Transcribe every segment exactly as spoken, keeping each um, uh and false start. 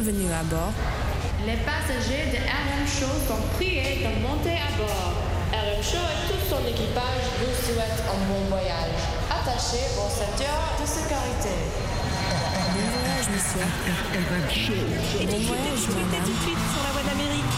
Bienvenue à bord. Les passagers de R M Show sont priés de monter à bord. R M Show et tout son équipage vous souhaitent un bon voyage. Attachez vos ceintures de sécurité. Bon voyage, monsieur. R M Show. Bon voyage, madame. Tout de suite sur la voie d'Amérique.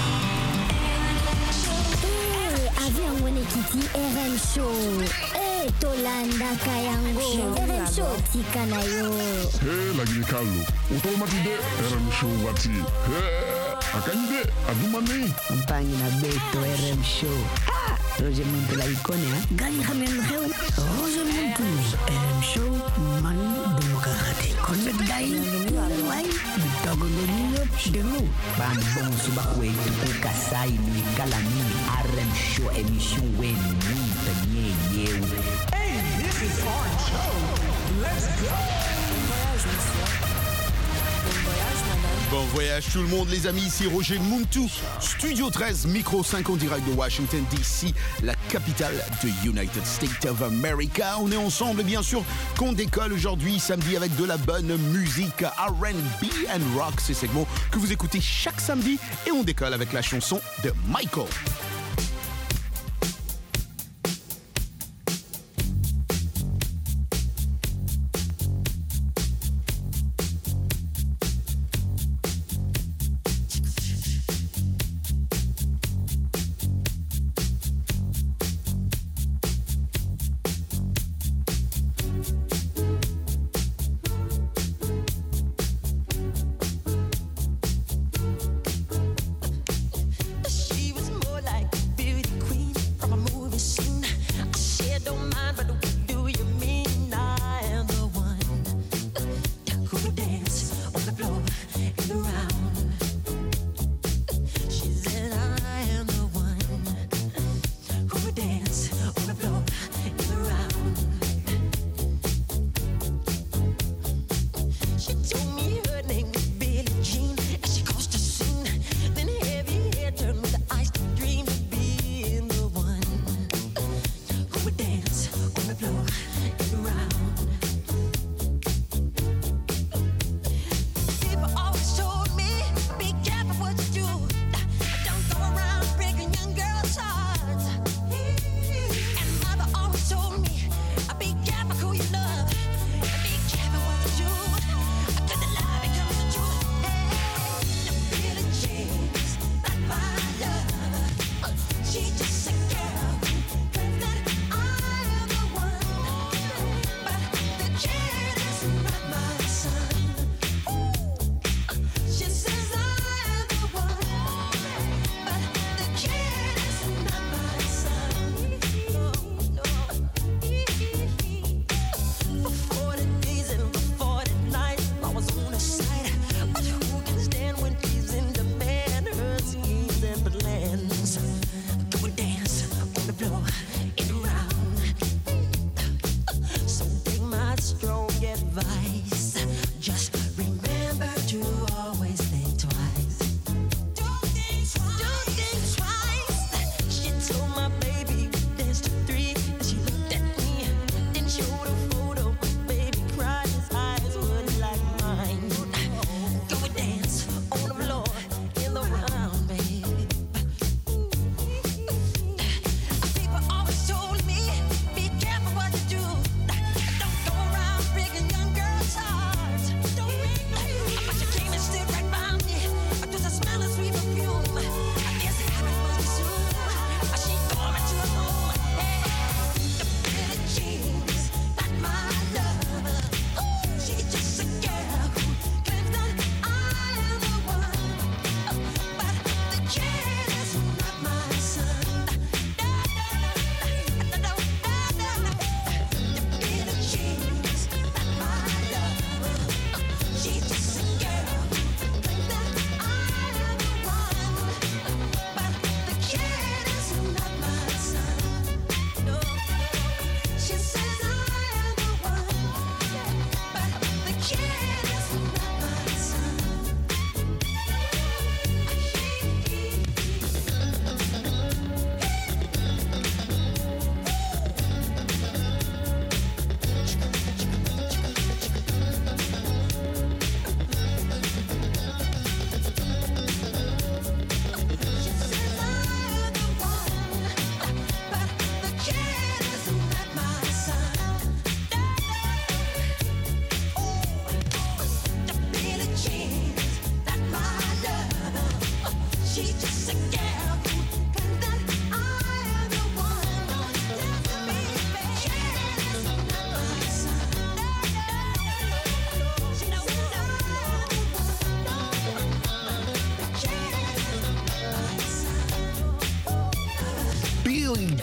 Eh, avion Wenekiti R M Show. Eh, Tolanda Kayango. R M Show Tikanayo. Hey, lagi ni Carlo. Automatide R M Show wati. Hey, akanyide adumani. Mpangi na Beto R M Show. Ah, Roger Muntu la ikone ha. Gani hamen heu. Roger Muntu R M Show man demokrate. Connect dai. Wai. Dogo nilo demu. Ban bon subakwe tuku kasai ni kalani R M Show émission wen ni tanye yeu. Hey, this is Orange Show. Let's go. Bon voyage, monsieur. Bon voyage, madame. Bon voyage tout le monde les amis, ici Roger Muntu, Studio treize, micro cinq en direct de Washington D C, la capitale de United States of America. On est ensemble bien sûr, qu'on décolle aujourd'hui samedi avec de la bonne musique R and B and rock, ces segments que vous écoutez chaque samedi et on décolle avec la chanson de Michael. She was more like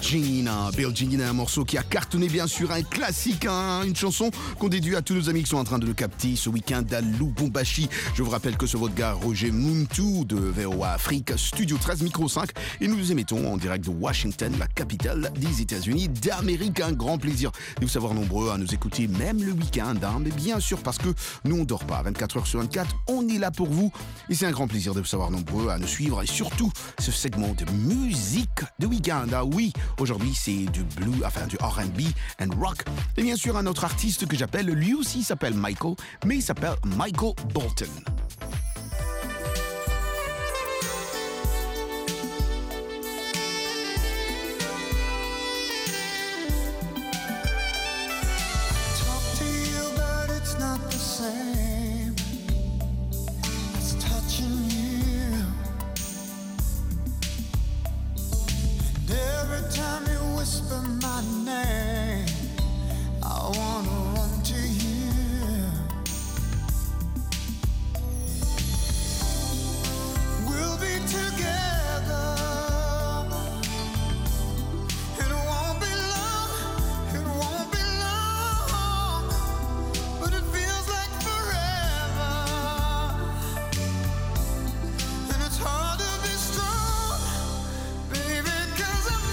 Gina. Bill Gina, un morceau qui a cartonné bien sûr, un classique, hein, une chanson qu'on déduit à tous nos amis qui sont en train de le capter ce week-end à Lubumbashi. Je vous rappelle que c'est votre gars Roger Muntu de V O A Afrique, Studio treize, Micro cinq, et nous nous émettons en direct de Washington, la capitale des États-Unis d'Amérique. Un grand plaisir de vous savoir nombreux à nous écouter, même le week-end, hein, mais bien sûr parce que nous on dort pas, vingt-quatre heures sur vingt-quatre, on est là pour vous, et c'est un grand plaisir de vous savoir nombreux à nous suivre, et surtout ce segment de musique de week-end. Ah oui, aujourd'hui c'est du blue, enfin du R and B and rock, et bien sûr un autre artiste que j'appelle, lui aussi s'appelle Michael, mais il s'appelle Michael Bolton. Whisper my name, I wanna run to you. We'll be together. It won't be long, it won't be long, but it feels like forever. And it's hard to be strong, baby, 'cause I'm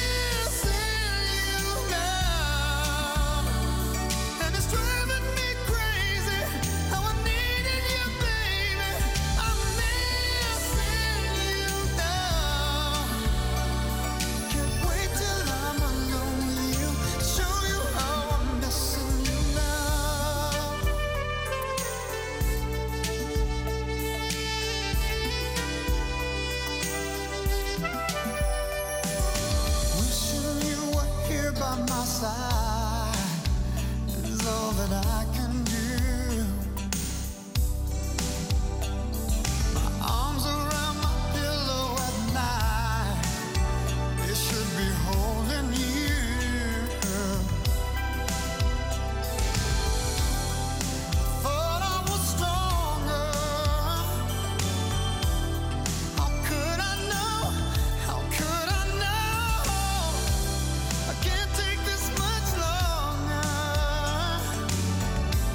is all that I can do. My arms around my pillow at night, they should be holding you. Thought I was stronger. How could I know? How could I know? I can't take this much longer.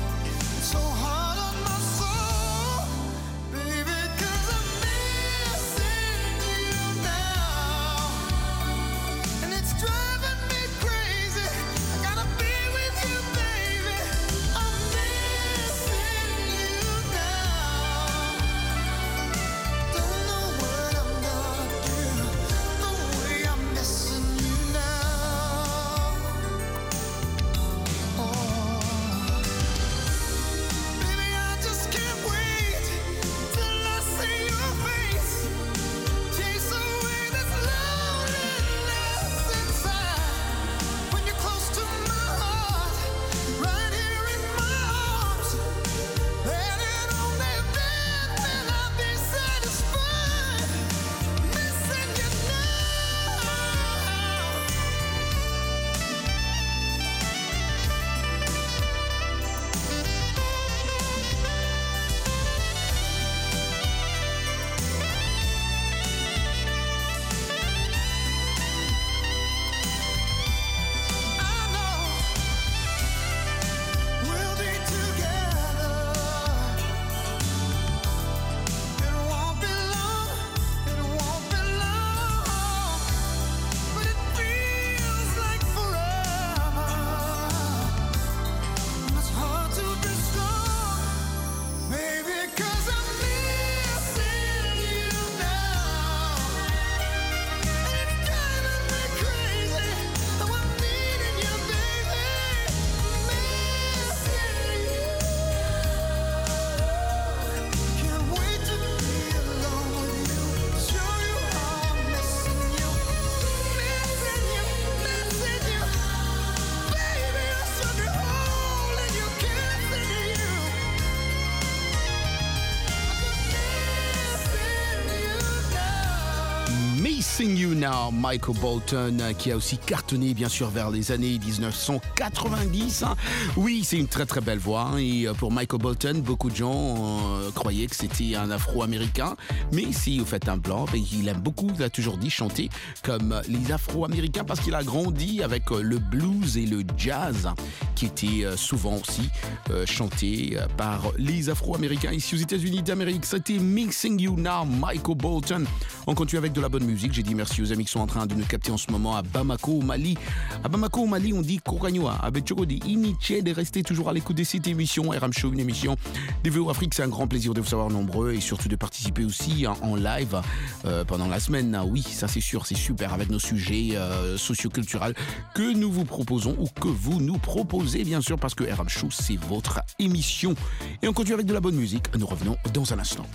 Mixing You Now, Michael Bolton, qui a aussi cartonné bien sûr vers les années dix-neuf cent quatre-vingt-dix. Oui, c'est une très très belle voix. Et pour Michael Bolton, beaucoup de gens euh, croyaient que c'était un Afro-Américain. Mais si vous faites un blanc, ben, il aime beaucoup, il a toujours dit, chanter comme les Afro-Américains parce qu'il a grandi avec le blues et le jazz qui étaient souvent aussi euh, chantés par les Afro-Américains ici aux États-Unis d'Amérique. C'était Mixing You Now, Michael Bolton. On continue avec de la bonne musique. J'ai dit merci aux amis qui sont en train de nous capter en ce moment à Bamako, au Mali. À Bamako, au Mali, on dit Koranyoa. À Betchoko, dit Iniché de rester toujours à l'écoute de cette émission. R M Show, une émission D V O Afrique. C'est un grand plaisir de vous savoir nombreux et surtout de participer aussi en, en live euh, pendant la semaine. Oui, ça c'est sûr, c'est super avec nos sujets euh, socioculturels que nous vous proposons ou que vous nous proposez, bien sûr, parce que R M Show, c'est votre émission. Et on continue avec de la bonne musique. Nous revenons dans un instant.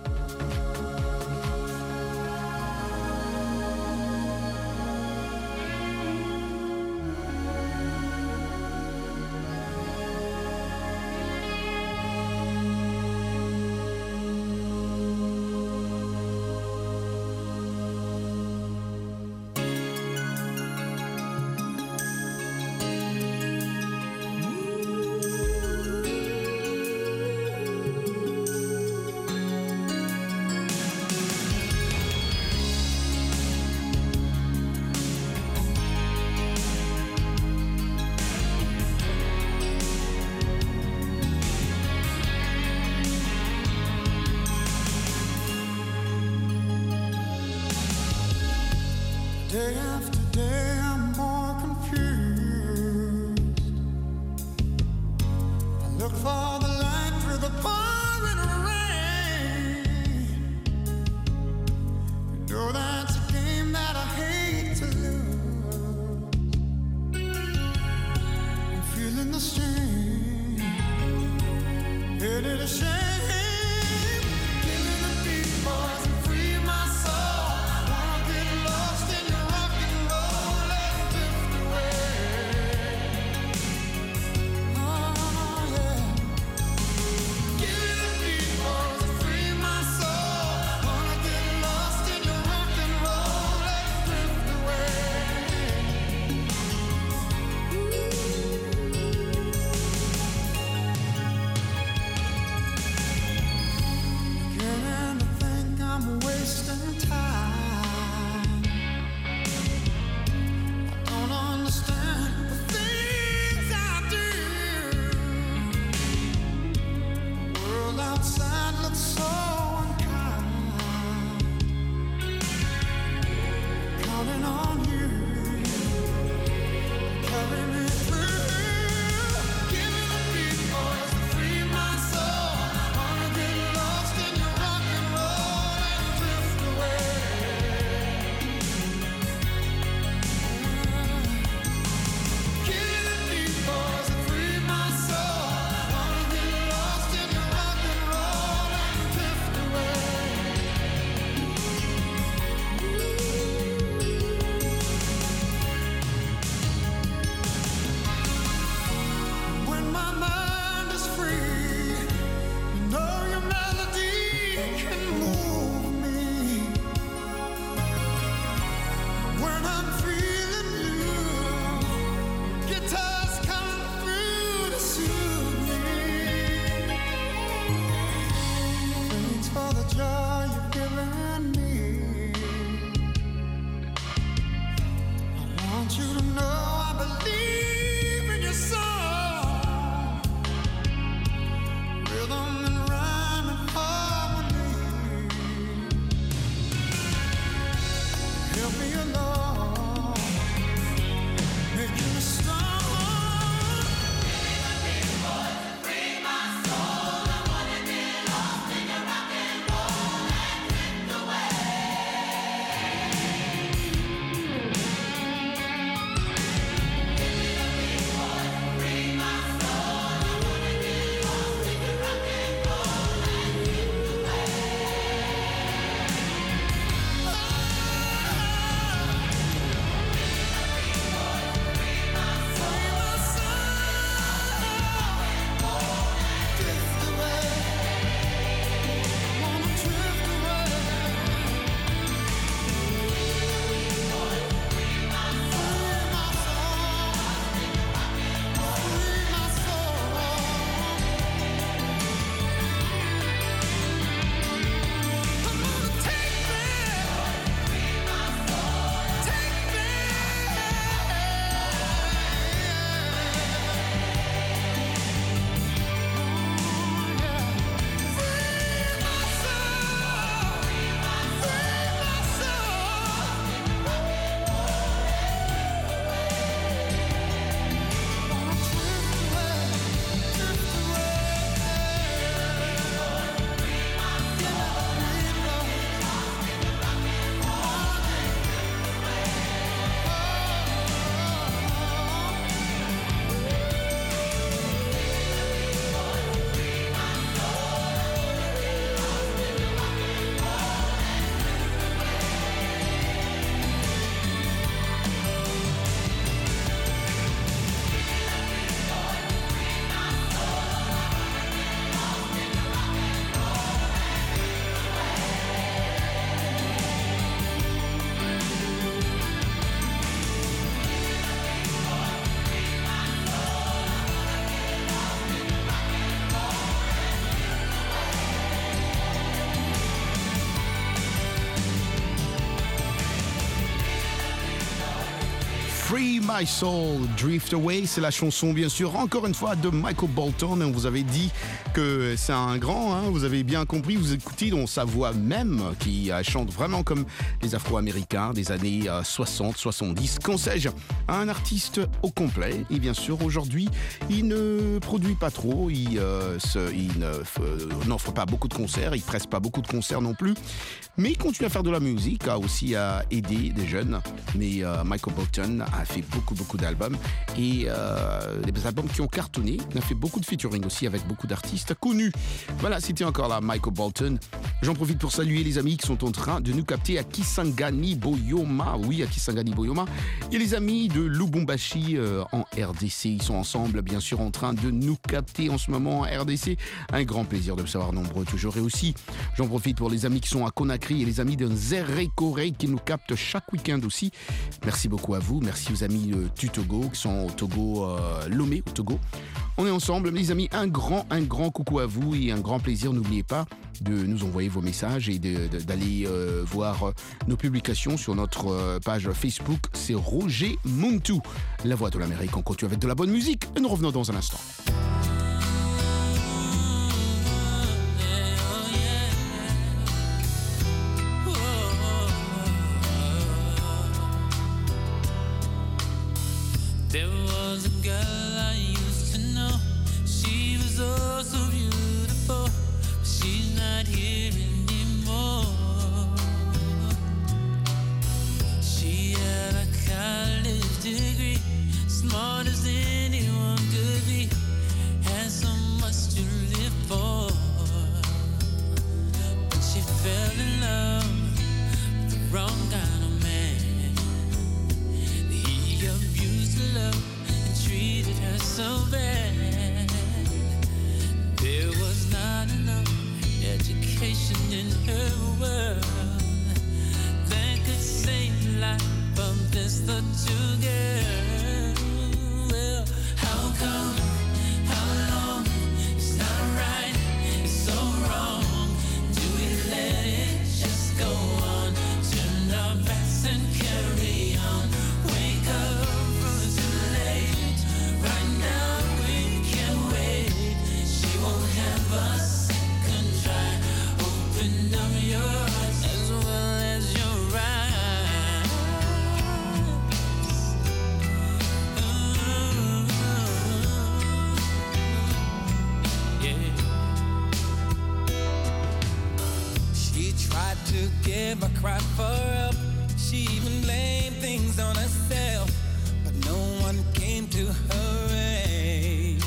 Day after day, I'm more confused. I look for the light through the pouring rain. You know that's a game that I hate to lose. I'm feeling the strain, headed a shame. Free My Soul, Drift Away, c'est la chanson bien sûr, encore une fois de Michael Bolton. On vous avait dit que c'est un grand, hein, vous avez bien compris, vous écoutez dans sa voix même qui euh, chante vraiment comme les Afro-Américains des années euh, soixante, soixante-dix, qu'en sais-je, un artiste au complet. Et bien sûr aujourd'hui il ne produit pas trop, il, euh, se, il ne, euh, n'offre pas beaucoup de concerts, il presse pas beaucoup de concerts non plus, mais il continue à faire de la musique, a aussi à aider des jeunes. Mais euh, Michael Bolton a fait beaucoup beaucoup d'albums et euh, des albums qui ont cartonné. Il a fait beaucoup de featuring aussi avec beaucoup d'artistes connus. Voilà, c'était encore là Michael Bolton. J'en profite pour saluer les amis qui sont en train de nous capter à Kisangani Boyoma. Oui, à Kisangani Boyoma. Et les amis de Lubumbashi euh, en R D C. Ils sont ensemble, bien sûr, en train de nous capter en ce moment en R D C. Un grand plaisir de me savoir nombreux toujours. Et aussi, j'en profite pour les amis qui sont à Conakry et les amis de Nzérékoré qui nous captent chaque week-end aussi. Merci beaucoup à vous. Merci aux amis euh, du Togo qui sont au Togo, euh, Lomé au Togo. On est ensemble, les amis. Un grand, un grand coucou à vous et un grand plaisir. N'oubliez pas de nous envoyer vos messages et de, de, d'aller euh, voir euh, nos publications sur notre euh, page Facebook. C'est Roger Muntu, la voix de l'Amérique. On continue avec de la bonne musique et nous revenons dans un instant. There was a girl I used to know. She was oh so beautiful, but she's not here anymore. She had a college degree, smart as anyone could be, had so much to live for. But she fell in love with the wrong kind of man. He abused her love and treated her so bad. There was not enough education in her world that could save the life of this little girl. Well, how come, how long, it's not right, it's so wrong. Do we let it just go on? Turn our backs and carry on. Wake up, it's too late. Right now we can't wait. She won't have a second try. Open up your heart as well as your eyes. Ooh, yeah. She tried to give a cry for help. She even blamed things on herself, but no one came to her aid.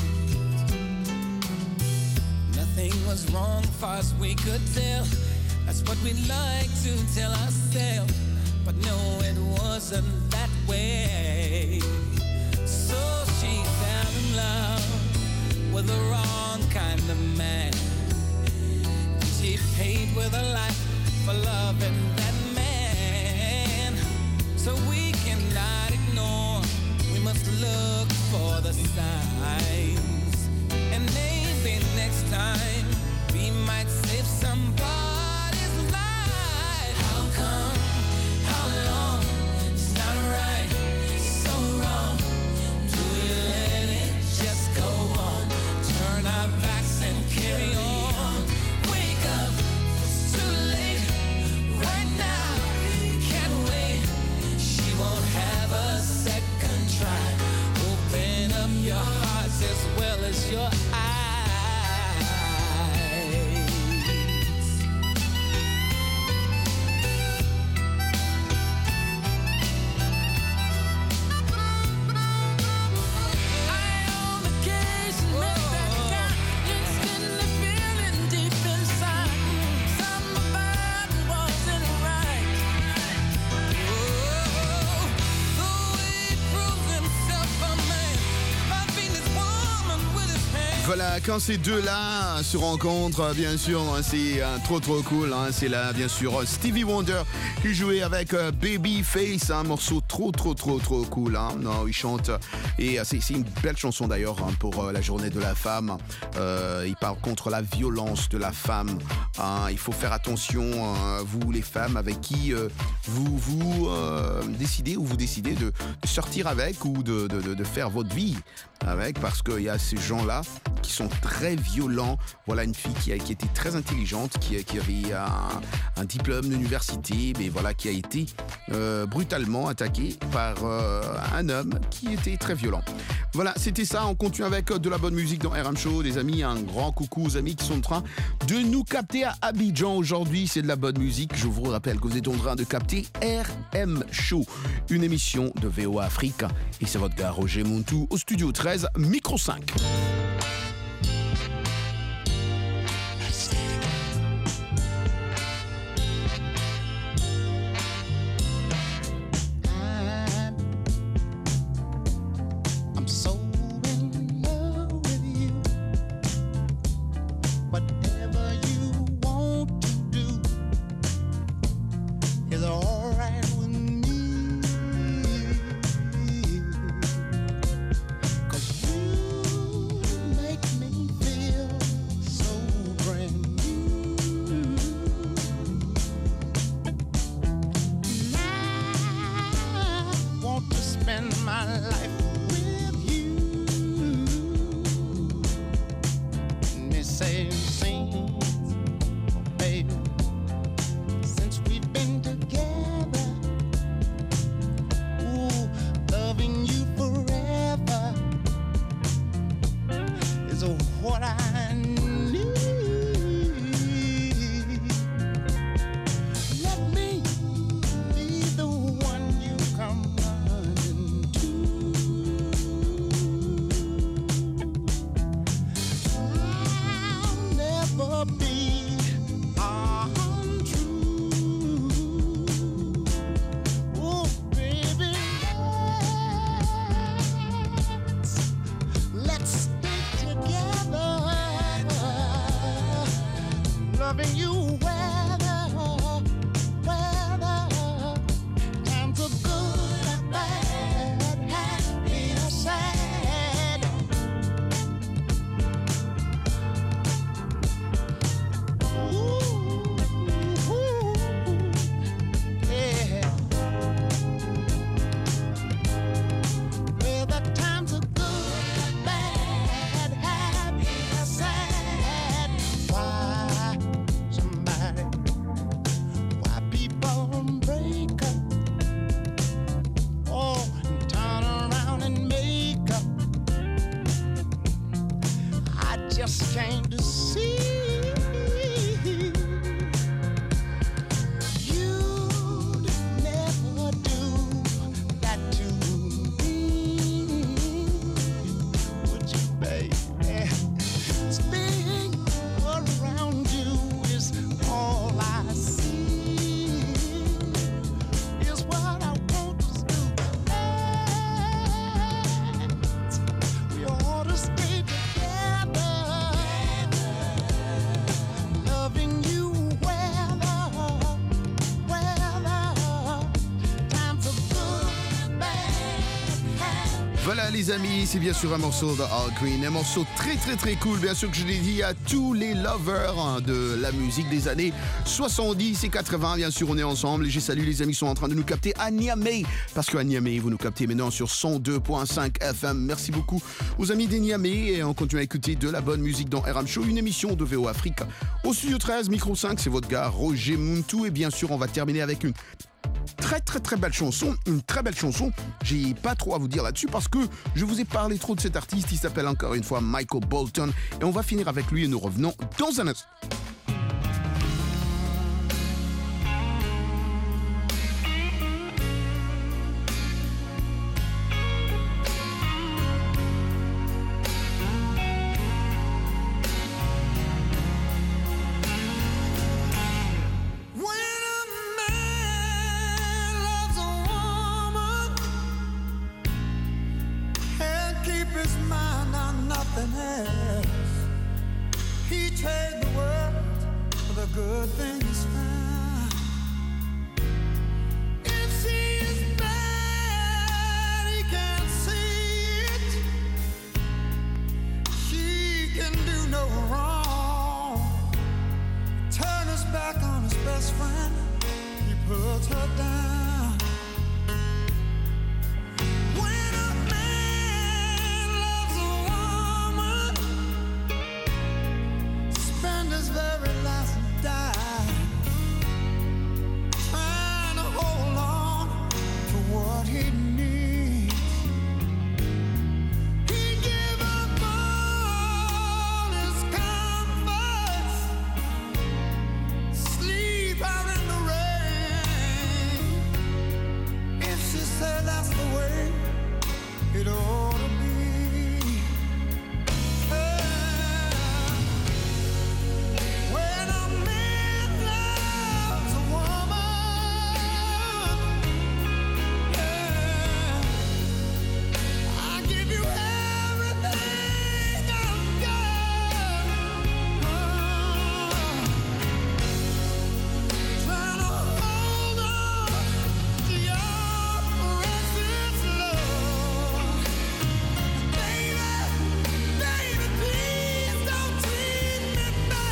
Nothing was wrong far as we could tell. That's what we like to tell ourselves, but no, it wasn't that way. So she fell in love with the wrong kind of man. She paid with her life for loving that man. So we cannot ignore, we must look for the signs. And maybe next time we might save somebody's life. How come, how long, it's not right, it's so wrong. Do we let it just go on? Turn our backs and carry on. Wake up, it's too late. Right now, can't wait. She won't have a second try. Open up your hearts as well as your eyes. euh, quand ces deux-là se rencontrent, bien sûr, c'est euh, trop trop cool. Hein. C'est là, bien sûr, Stevie Wonder qui jouait avec euh, Babyface, un morceau trop trop trop trop cool. Hein. Non, il chante et euh, c'est, c'est une belle chanson d'ailleurs hein, pour euh, la journée de la femme. Euh, il parle contre la violence de la femme. Hein. Il faut faire attention, euh, vous les femmes, avec qui euh, vous vous euh, décidez ou vous décidez de, de sortir avec ou de, de, de, de faire votre vie avec, parce qu'il y a ces gens-là qui sont très violents. Voilà une fille qui, a, qui était très intelligente, qui, qui avait un, un diplôme d'université, mais voilà, qui a été euh, brutalement attaquée par euh, un homme qui était très violent. Voilà, c'était ça. On continue avec de la bonne musique dans R M Show. Les amis, un grand coucou aux amis qui sont en train de nous capter à Abidjan aujourd'hui. C'est de la bonne musique. Je vous rappelle que vous êtes en train de capter R M Show, une émission de V O A Afrique. Et c'est votre gars Roger Muntu au studio treize, micro cinq. Voilà les amis, c'est bien sûr un morceau de Al Green, un morceau très très très cool, bien sûr que je l'ai dit à tous les lovers hein, de la musique des années soixante-dix et quatre-vingts, bien sûr on est ensemble et j'ai salué les amis qui sont en train de nous capter à Niamey, parce qu'à Niamey vous nous captez maintenant sur cent deux virgule cinq F M, merci beaucoup aux amis des Niamey et on continue à écouter de la bonne musique dans R M Show, une émission de V O Afrique. Au studio treize, micro cinq, c'est votre gars Roger Muntu et bien sûr on va terminer avec une très très très belle chanson, une très belle chanson. J'ai pas trop à vous dire là-dessus parce que je vous ai parlé trop de cet artiste. Il s'appelle encore une fois Michael Bolton et on va finir avec lui et nous revenons dans un instant. His mind on nothing else. holds her down. When a man loves a woman, spend his very last dime trying to hold on to what he needs. He give up all his comforts, sleep out in the rain. If she said that's the way it ought to be. Yeah. When a man loves a woman, yeah, I give you everything I've got. Oh, trying to hold on to your precious love. Baby, baby, please don't treat me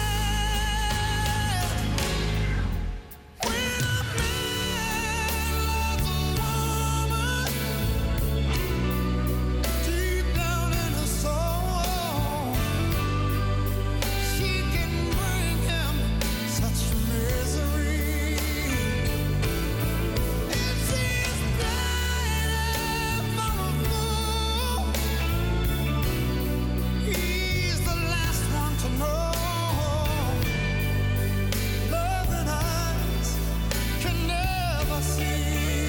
bad. When a man loves a woman, deep down in her soul, she can bring him such misery. If she's dying for a fool, he's the last one to know. Love and eyes can never see.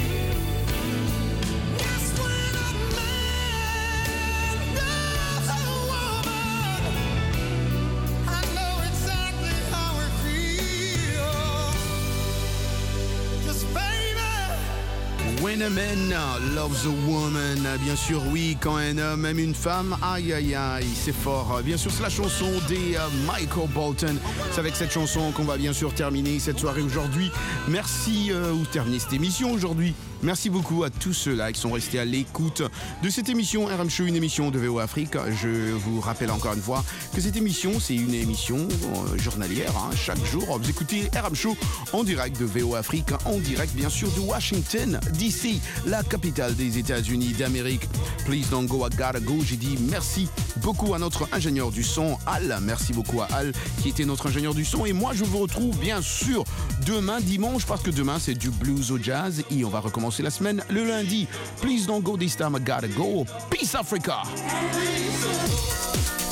Yes, when a man loves a woman, I know exactly how it feels. Just baby. When a man loves a woman, bien sûr, oui, quand un homme aime une femme, aïe aïe aïe, c'est fort. Bien sûr, c'est la chanson des euh, Michael Bolton. C'est avec cette chanson qu'on va bien sûr terminer cette soirée aujourd'hui. Merci, euh, ou terminer cette émission aujourd'hui. Merci beaucoup à tous ceux-là qui sont restés à l'écoute de cette émission R M Show, une émission de V O Afrique. Je vous rappelle encore une fois que cette émission, c'est une émission euh, journalière, hein, chaque jour. Vous écoutez R M Show en direct de V O Afrique, en direct bien sûr de Washington D C, la capitale des États-Unis d'Amérique. Please don't go, I gotta go. J'ai dit merci beaucoup à notre ingénieur du son, Al. Merci beaucoup à Al qui était notre ingénieur du son. Et moi, je vous retrouve bien sûr demain, dimanche, parce que demain, c'est du blues au jazz. Et on va recommencer la semaine le lundi. Please don't go this time, I gotta go. Peace Africa.